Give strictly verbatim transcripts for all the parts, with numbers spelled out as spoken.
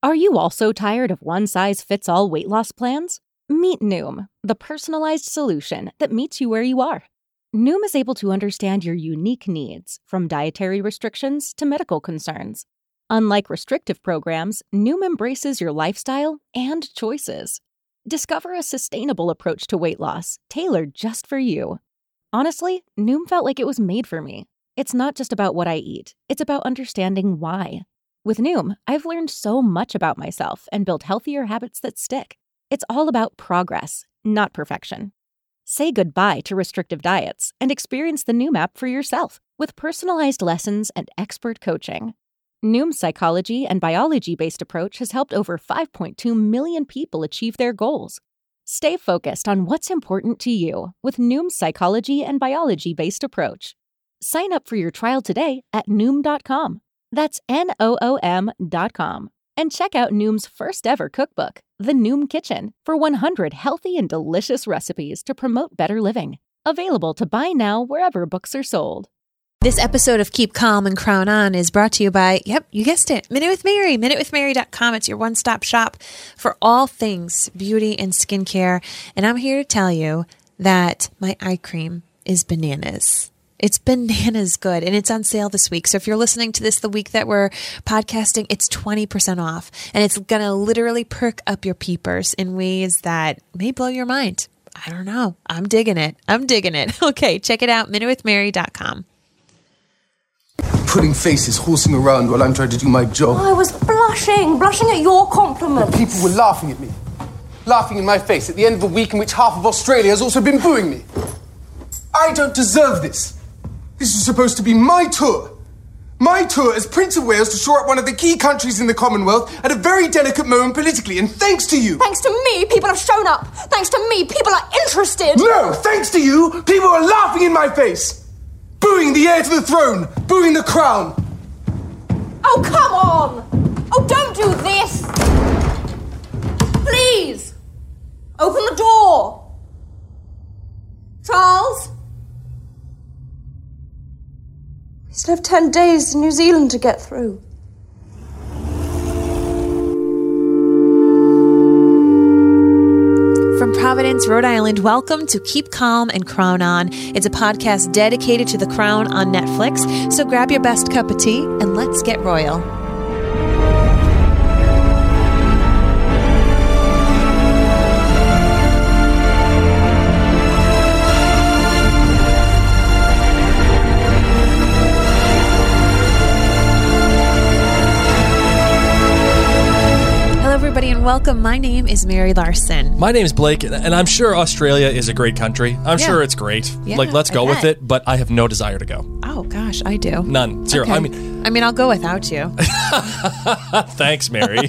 Are you also tired of one-size-fits-all weight loss plans? Meet Noom, the personalized solution that meets you where you are. Noom is able to understand your unique needs, from dietary restrictions to medical concerns. Unlike restrictive programs, Noom embraces your lifestyle and choices. Discover a sustainable approach to weight loss, tailored just for you. Honestly, Noom felt like it was made for me. It's not just about what I eat, it's about understanding why. With Noom, I've learned so much about myself and built healthier habits that stick. It's all about progress, not perfection. Say goodbye to restrictive diets and experience the Noom app for yourself with personalized lessons and expert coaching. Noom's psychology and biology-based approach has helped over five point two million people achieve their goals. Stay focused on what's important to you with Noom's psychology and biology-based approach. Sign up for your trial today at Noom dot com. That's N O O M dot com. And check out Noom's first ever cookbook, The Noom Kitchen, for one hundred healthy and delicious recipes to promote better living. Available to buy now wherever books are sold. This episode of Keep Calm and Crown On is brought to you by, yep, you guessed it, Minute with Mary, minute with mary dot com. It's your one-stop shop for all things beauty and skincare. And I'm here to tell you that my eye cream is bananas. It's bananas good, and it's on sale this week. So if you're listening to this the week that we're podcasting, it's twenty percent off. And it's going to literally perk up your peepers in ways that may blow your mind. I don't know. I'm digging it. I'm digging it. Okay, check it out, minute with mary dot com. Putting faces, horsing around while I'm trying to do my job. I was blushing, blushing at your compliment. People were laughing at me. Laughing in my face at the end of a week in which half of Australia has also been booing me. I don't deserve this. This was supposed to be my tour. My tour as Prince of Wales to shore up one of the key countries in the Commonwealth at a very delicate moment politically, and thanks to you. Thanks to me, people have shown up. Thanks to me, people are interested. No, thanks to you, people are laughing in my face. Booing the heir to the throne. Booing the crown. Oh, come on. Oh, don't do this. Please. Open the door. Charles? We still have ten days to New Zealand to get through. From Providence, Rhode Island, welcome to Keep Calm and Crown On. It's a podcast dedicated to The Crown on Netflix. So grab your best cup of tea and let's get royal. And welcome. My name is Mary Larson. My name is Blake, and I'm sure Australia is a great country. I'm yeah. sure it's great. Yeah, like, let's go I with bet. it, but I have no desire to go. Oh, gosh, I do. None. Zero. Okay. I mean, I mean, I'll go without you. thanks, Mary.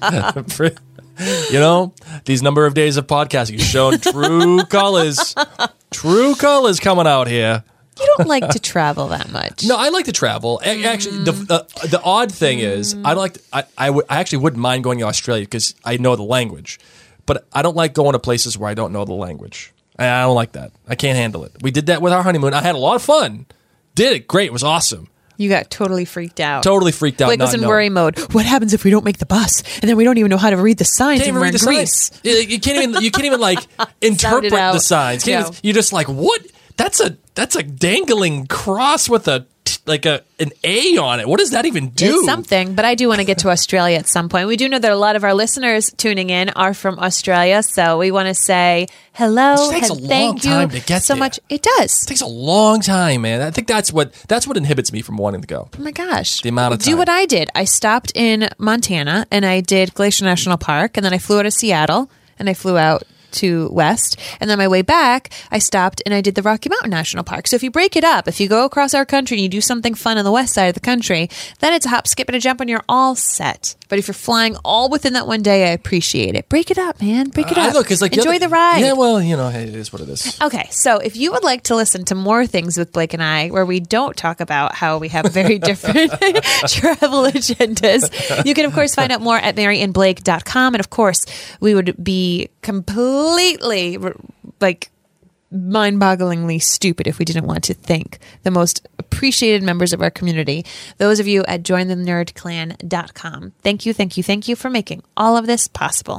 You know, these number of days of podcasting have shown true colors. True colors coming out here. You don't like to travel that much. No, I like to travel. A- Actually, the uh, the odd thing is, I like to, I I, w- I actually wouldn't mind going to Australia because I know the language, but I don't like going to places where I don't know the language. I I don't like that. I can't handle it. We did that with our honeymoon. I had a lot of fun. Did it great. It was awesome. You got totally freaked out. Totally freaked out. Blake was in worry mode. What happens if we don't make the bus and then we don't even know how to read the signs Can't and even we're read in the Greece? signs. You you can't even. You can't even like interpret out. the signs. Can't No. even- you're just like, what? That's a that's a dangling cross with a like a an A on it. What does that even do? It's something, but I do want to get to Australia at some point. We do know that a lot of our listeners tuning in are from Australia, so we want to say hello It takes and a long thank you time to get so there. much. It does. It takes a long time, man. I think that's what that's what inhibits me from wanting to go. Oh my gosh. The amount of Do time. what I did. I stopped in Montana and I did Glacier National Park, and then I flew out of Seattle and I flew out to West, and then on my way back I stopped and I did the Rocky Mountain National Park. So if you break it up, if you go across our country and you do something fun on the west side of the country, then it's a hop, skip, and a jump and you're all set. But if you're flying all within that one day, I appreciate it. Break it up, man. Break it I up. look, it's like Enjoy other- the ride. Yeah, well, you know, hey, it is what it is. Okay, so if you would like to listen to more things with Blake and I, where we don't talk about how we have very different travel agendas, you can, of course, find out more at mary and blake dot com. And, of course, we would be completely, like, mind-bogglingly stupid if we didn't want to thank the most appreciated members of our community, those of you at join the nerd clan dot com. Thank you, thank you, thank you for making all of this possible.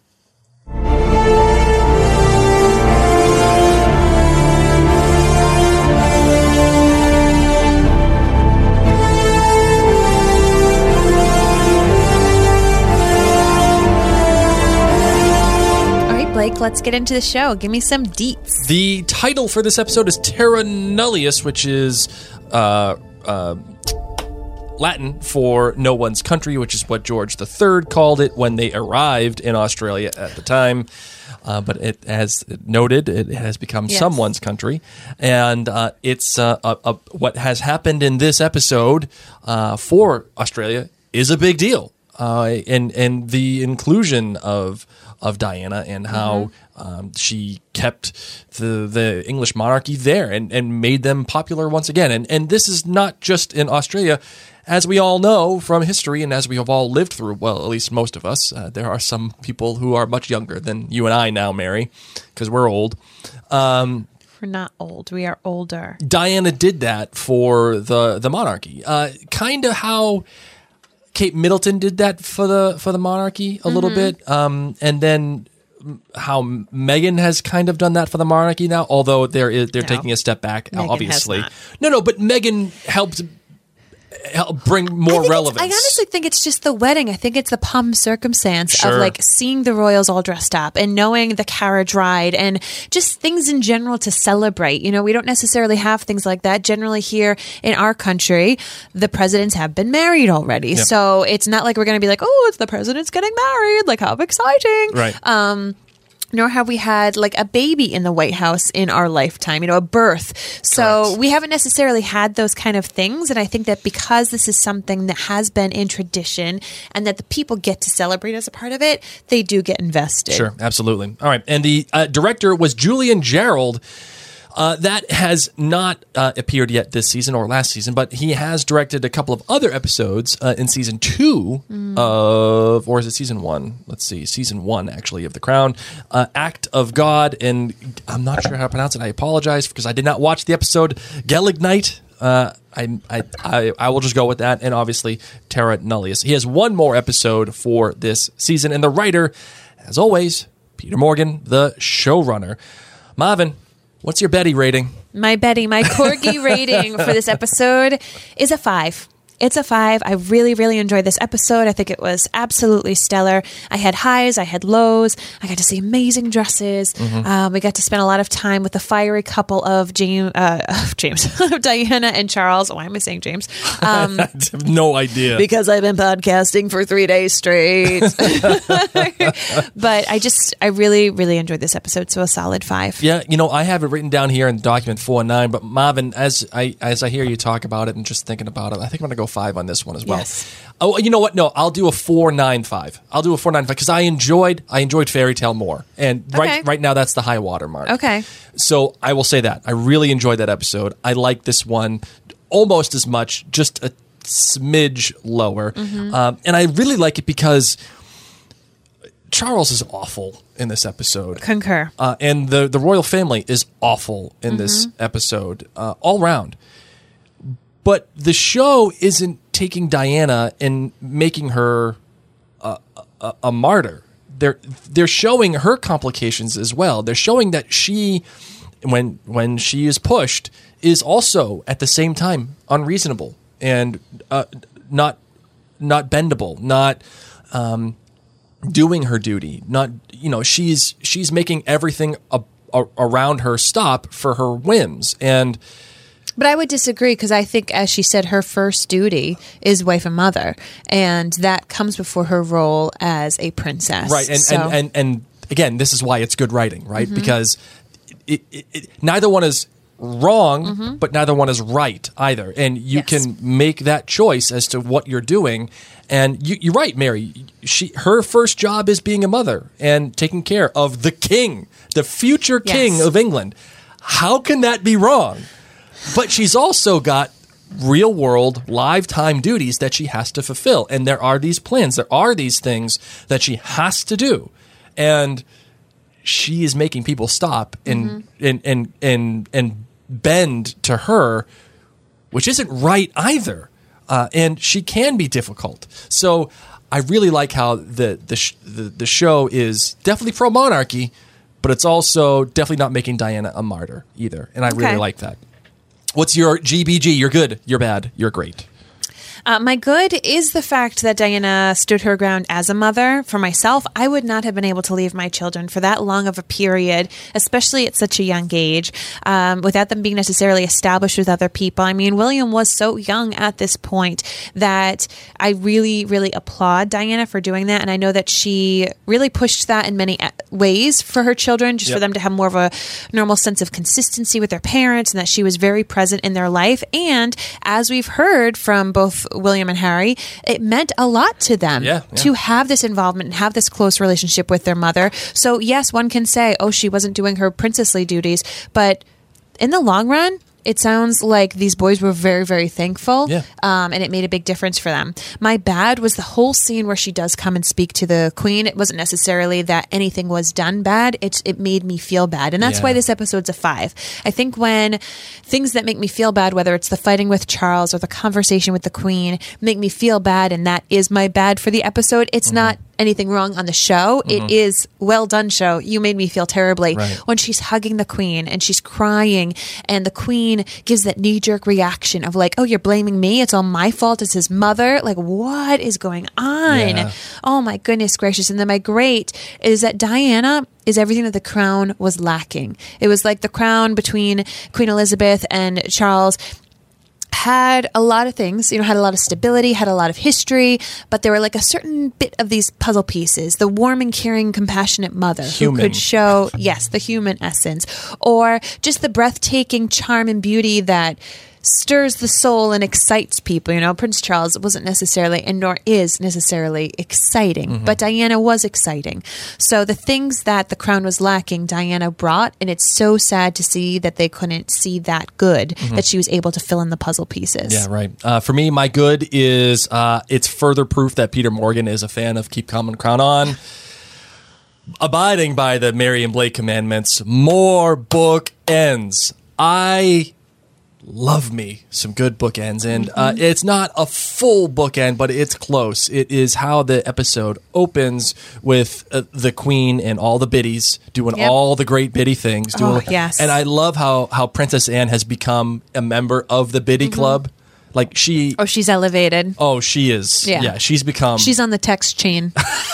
Blake, let's get into the show. Give me some deets. The title for this episode is Terra Nullius, which is uh, uh, Latin for no one's country, which is what George the Third called it when they arrived in Australia at the time. Uh, but it, as noted, it has become yes. someone's country. And uh, it's uh, a, a, what has happened in this episode uh, for Australia is a big deal. Uh, and, and the inclusion of of Diana and how mm-hmm. um, she kept the the English monarchy there and, and made them popular once again. And and this is not just in Australia. As we all know from history and as we have all lived through, well, at least most of us, uh, there are some people who are much younger than you and I now, Mary, because we're old. Um, we're not old. We are older. Diana did that for the, the monarchy. Uh, kind of how Kate Middleton did that for the for the monarchy a mm-hmm. little bit, um, and then how Meghan has kind of done that for the monarchy now. Although they're they're no. taking a step back, Meghan obviously. No, no, but Meghan helped. Help bring more I relevance. I honestly think it's just the wedding. I think it's the pomp circumstance sure. of like seeing the royals all dressed up and knowing the carriage ride and just things in general to celebrate. You know, we don't necessarily have things like that. Generally here in our country, the presidents have been married already. Yep. So it's not like we're going to be like, oh, it's the president's getting married. Like, how exciting. Right. Um, nor have we had like a baby in the White House in our lifetime, you know, a birth. So Correct. We haven't necessarily had those kind of things. And I think that because this is something that has been in tradition and that the people get to celebrate as a part of it, they do get invested. Sure, absolutely. All right. And the uh, director was Julian Gerald. Uh, that has not uh, appeared yet this season or last season, but he has directed a couple of other episodes uh, in season two mm. of, or is it season one? Let's see, season one actually of The Crown, uh, Act of God, and I'm not sure how to pronounce it. I apologize because I did not watch the episode. Gelignite. Uh, I, I I I will just go with that, and obviously Terra Nullius. He has one more episode for this season, and the writer, as always, Peter Morgan, the showrunner. Marvin, what's your Betty rating? My Betty, my corgi rating for this episode is a five. It's a five. I really, really enjoyed this episode. I think it was absolutely stellar. I had highs. I had lows. I got to see amazing dresses. Mm-hmm. Um, we got to spend a lot of time with the fiery couple of James, uh, James, Diana and Charles. Why am I saying James? Um, I have no idea. Because I've been podcasting for three days straight. But I just, I really, really enjoyed this episode. So a solid five. Yeah, you know, I have it written down here in document four nine. But Marvin, as I as I hear you talk about it and just thinking about it, I think I'm going to go five on this one as well. Yes. Oh, you know what? No, I'll do a four nine five. I'll do a four nine five because I enjoyed I enjoyed Fairy Tale more, and Okay. right right now that's the high water mark. Okay. So I will say that I really enjoyed that episode. I like this one almost as much, just a smidge lower, Mm-hmm. um, and I really like it because Charles is awful in this episode. Concur. Uh, and the, the royal family is awful in this episode, uh, all round. But the show isn't taking Diana and making her a, a, a martyr. They're they're showing her complications as well. They're showing that she, when when she is pushed, is also at the same time unreasonable and uh, not not bendable, not. Um, doing her duty, not, you know, she's she's making everything a, a, around her stop for her whims. And But I would disagree because I think, as she said, her first duty is wife and mother, and that comes before her role as a princess. right, and So- and, and and again, this is why it's good writing, right? Because it, it, it, neither one is wrong, but neither one is right either, and you Yes. can make that choice as to what you're doing. And you, you're right, Mary. She her first job is being a mother and taking care of the king, the future Yes. king of England. How can that be wrong? But she's also got real world, live time duties that she has to fulfill, and there are these plans, there are these things that she has to do, and she is making people stop and Mm-hmm. and, and and and bend to her, which isn't right either. Uh, and she can be difficult. So I really like how the the, sh- the the show is definitely pro monarchy, but it's also definitely not making Diana a martyr either. And I Okay. really like that. What's your G B G? You're good. You're bad. You're great. Uh, my good is the fact that Diana stood her ground as a mother. For myself, I would not have been able to leave my children for that long of a period, especially at such a young age, um, without them being necessarily established with other people. I mean, William was so young at this point that I really, really applaud Diana for doing that. And I know that she really pushed that in many ways for her children, just Yep. for them to have more of a normal sense of consistency with their parents, and that she was very present in their life. And as we've heard from both William and Harry, it meant a lot to them Yeah, yeah. to have this involvement and have this close relationship with their mother. So yes, one can say, oh, she wasn't doing her princessly duties, but in the long run, it sounds like these boys were very, very thankful, Yeah. um, and it made a big difference for them. My bad was the whole scene where she does come and speak to the queen. It wasn't necessarily that anything was done bad. It, it made me feel bad, and that's Yeah. why this episode's a five. I think when things that make me feel bad, whether it's the fighting with Charles or the conversation with the queen, make me feel bad, and that is my bad for the episode, it's Mm-hmm. not anything wrong on the show. It is well done show. You made me feel terribly Right. when she's hugging the queen and she's crying, and the queen gives that knee-jerk reaction of like, oh, you're blaming me, it's all my fault, it's his mother. Like, what is going on? Yeah. Oh my goodness gracious. And then my great is that Diana is everything that the crown was lacking. It was like the crown between Queen Elizabeth and Charles had a lot of things, you know, had a lot of stability, had a lot of history, but there were like a certain bit of these puzzle pieces. The warm and caring, compassionate mother Human. who could show, yes, the human essence, or just the breathtaking charm and beauty that stirs the soul and excites people. You know, Prince Charles wasn't necessarily, and nor is necessarily exciting, but Diana was exciting. So the things that the crown was lacking, Diana brought, and it's so sad to see that they couldn't see that good, that she was able to fill in the puzzle pieces. Yeah, right. Uh, for me, my good is uh, it's further proof that Peter Morgan is a fan of Keep Calm and Crown On. Abiding by the Mary and Blake commandments, more book ends. I love me some good bookends, and uh, it's not a full bookend, but it's close. It is how the episode opens with uh, the queen and all the biddies doing Yep. all the great biddy things. Doing, Oh, yes. And I love how how Princess Anne has become a member of the biddy club. Like she, Oh, she's elevated. oh, she is. Yeah. Yeah, she's become. She's on the text chain.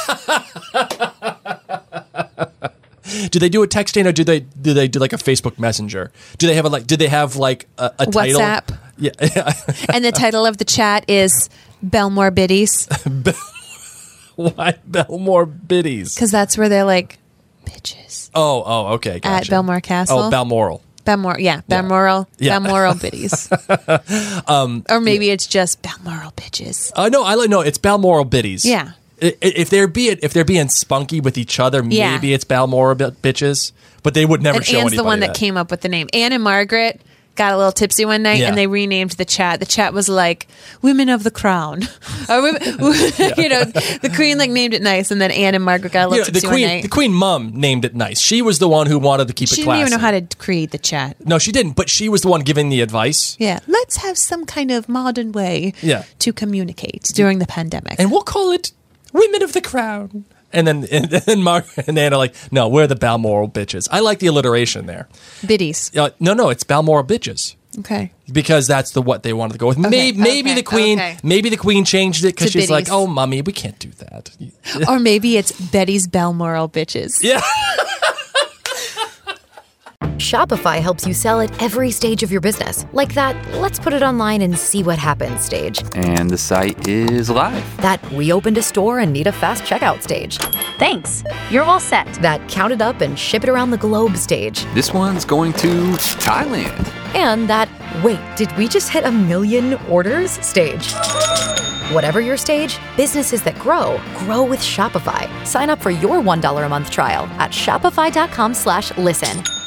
Do they do a texting or do they do they do like a Facebook Messenger? Do they have a like? Do they have like a, a title? WhatsApp. Yeah. And the title of the chat is Belmore Biddies, Why Belmore Biddies? because that's where they're like, bitches. Oh, oh, okay. At Gotcha. Belmore Castle. Oh, Balmoral. Balmoral, yeah, Balmoral, Yeah. Balmoral Biddies. um, or maybe it's just Balmoral Bitches. Uh, no, I like no. It's Balmoral Biddies. Yeah. I- i- If they're being if they're being spunky with each other, Yeah. maybe it's Balmoral bi- bitches. But they would never And show Anne's anybody the one that, came up with the name. Anne and Margaret got a little tipsy one night, Yeah. and they renamed the chat. The chat was like "Women of the Crown," or women, you know, the Queen like named it nice, and then Anne and Margaret got a You little know, the tipsy queen, one night. the queen mum named it nice. She was the one who wanted to keep She it didn't classy. even know how to create the chat. No, she didn't. But she was the one giving the advice. Yeah, let's have some kind of modern way Yeah. to communicate during the pandemic. And we'll call it Women of the Crown. And then and then Margaret and Anne are like, no, we're the Balmoral bitches. I like the alliteration there. Biddies. Uh, no, no, it's Balmoral bitches. Okay. Because that's the what they wanted to go with. maybe maybe okay, the queen okay. maybe the queen changed it because To she's like, biddies. oh, mommy, we can't do that. Or maybe it's Betty's Balmoral Bitches. Yeah. Shopify helps you sell at every stage of your business. Like that, let's put it online and see what happens stage. And the site is live. That we opened a store and need a fast checkout stage. Thanks. You're all set. That count it up and ship it around the globe stage. This one's going to Thailand. And that, wait, did we just hit a million orders stage? Whatever your stage, businesses that grow, grow with Shopify. Sign up for your one dollar a month trial at shopify.com slash listen.